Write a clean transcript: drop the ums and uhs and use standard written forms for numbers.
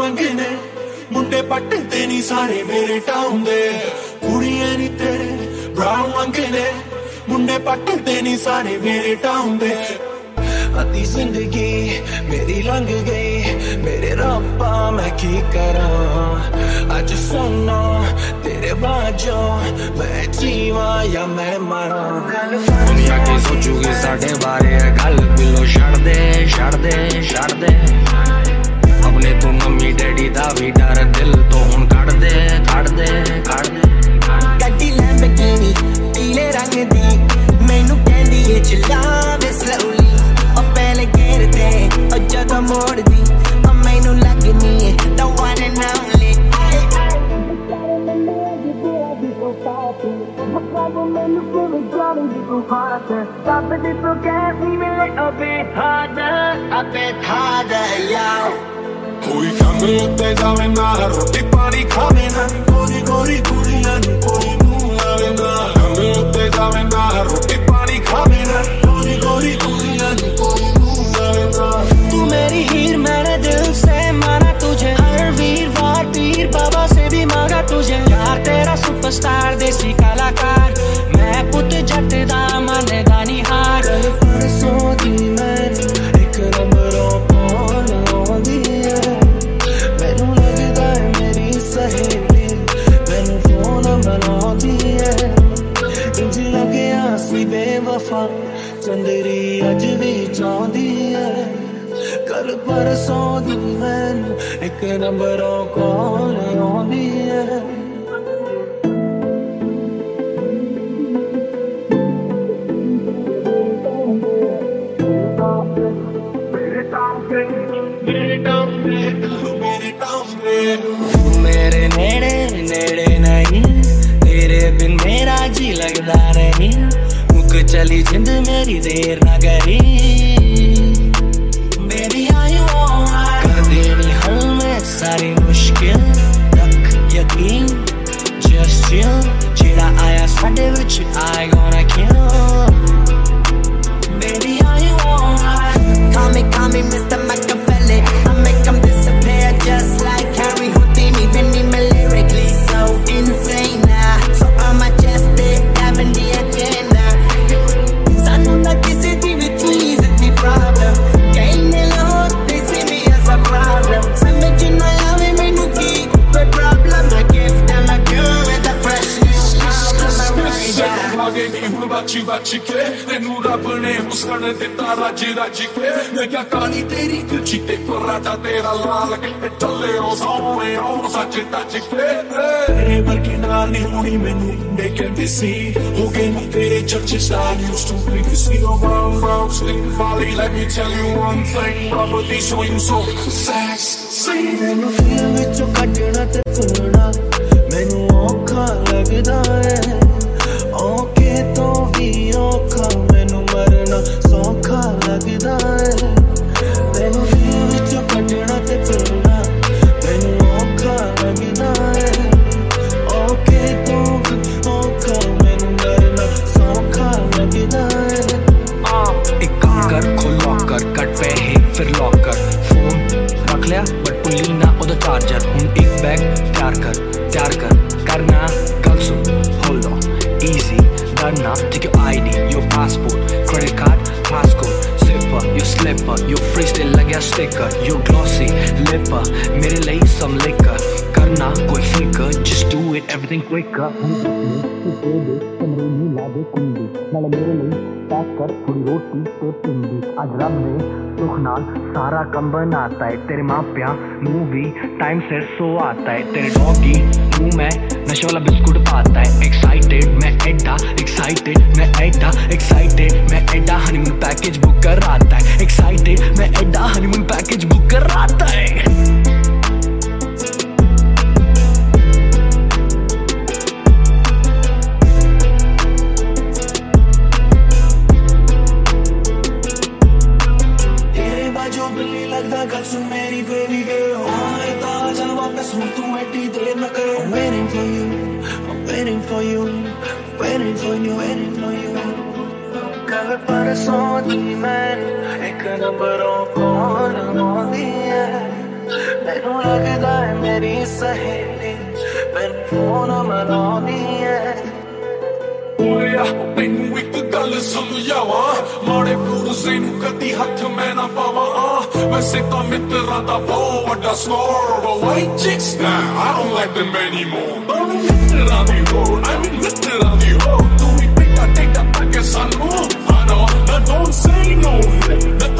मंगे ने मुंडे पट्टे ते नहीं सारे मेरे टाउन दे कुड़ियां नहीं तेरे ब्राउन मंगे ने मुंडे पट्टे ते नहीं सारे मेरे टाउन दे अधी जिंदगी मेरी लंघ गई मेरे रब्बा मैं की करा अज सुना तेरे बाजो मैं जीवा या मैं मरा दुनिया की सोचूगी साढ़े बारे गल बिलो छड़ दे छड़ दे छड़ दे अपने तू मम्मी डैडी दा भी डर दिल तो हुन कड़ दे कड़ दे कड़ दे गड्डी लैम्बोर्गिनी पीले रंग दी मैनू कहंदी ए चलावे स्लोली ओ पहले गेर ते ओ जगह मोड़ दी ओ मैनू लगनी है the one and only कोई काम उत्ते जावे ना रोटी पानी खावे ना गोरी गोरी कुड़ियां नी कोई मुंह लावे ना काम उत्ते जावे ना रोटी पानी खावे ना गोरी गोरी कुड़ियां नी कोई मुंह लावे ना तू मेरी हीर मैंने दिल से माना तुझे हर वीरवार पीर बाबा से भी मांगा तुझे यार तेरा सुपरस्टार देसी कलाकार मैं पुत जट दा मन दा निहार परसों दी मैंने एक नंबरों कॉल आंदी है मैनू लगदा है मेरी सहेली मैनू फोन मिलांदी है इंज लग्या सी बेवफा चंदरी अज भी चाहती है कल परसों दी मैनू एक नंबरों कॉल आंदी है मेरे नेड़े नेड़े नहीं तेरे बिन मेरा जी लगता नहीं मुक चली जिंद मेरी देर ना करी मेरी आयु कर देनी हल में सारी मुश्किल रख यकीन just chill जेड़ा आया साडे विच I gonna kill baby are you alright call me Mr. Machiavelli I make them disappear just like Harry Houdini Vinny me lyrically so insane now so I'm a just having the agenda sanu na kisi di vich is the problem kain ne log they see me as a problem samajh na aave mainu ki koi problem I give them a cure with a fresh लागे नहीं हुन बाची बाची के तेनू रब ने हुस्न दिता रज रज के मैं क्या काली तेरी दिलची ते पराठा तेरा लाल के टल्ले ओ सोने ओ सच टच के तेरे वर्गी नाल नहीं होनी मैनू they can be see हो गए नहीं तेरे churches I used to be the see around round sleep valley let me tell you one thing Robert these show you so sexy मैनू दिल विचों कटना ते सुनना मैनू औखा लगदा है औखे तो भी औखा मैनू मरना सौखा लगदा है मैनू दिल विचों कटना ते सुनना मैनू औखा लगदा है औखे तो भी औखा मैनू मरना सौखा लगदा है एक काम कर खोल लॉकर कट पे है फिर लॉकर फोन रख लिया बट पुली ना ओदा चार्जर हुन एक बैग तैयार कर करना कल सुन hold on easy done now take your ID your passport credit card passcode zipper your slipper your freestyle lagya sticker your glossy lipper mere liye some liquor karna koi fikr just do it everything quicker नाले मेरे लिए pack कर थोड़ी रोटी ते पिंडी आज रब ने सुख नाल सारा कम बनाता है तेरे माँ प्या मुँह भी टाइम से सो आता है तेरे डॉगी मुँह में नशे वाला बिस्कुट पाता है एक्साइटेड मैं एडा एक्साइटेड मैं एडा एक्साइटेड मैं एडा हनीमून पैकेज बुक कर आता है एक्साइटेड मैं एडा हनीमून पैकेज बुक कर आता है मेरी बेबी girl आए ताजा वापस हूँ तू ऐटी देर न कर I'm waiting for you I'm waiting for you waiting for you waiting for you कल परसों दी मैंने एक नंबरों कॉल आंदी है मैनू लगदा है मेरी सहेली मैनू फोन मनाउंदी है ओया मैनू एक गल समझावा माड़े पुरजे नू कदी हथ मैं ना पावा वैसे तां मित्रां दा बहुत वड्डा score but white chicks nah I don't like them anymore मित्रां दी हो I mean मित्रां दी हो तू ही पिटा टेटा ताके सानू I know don't say no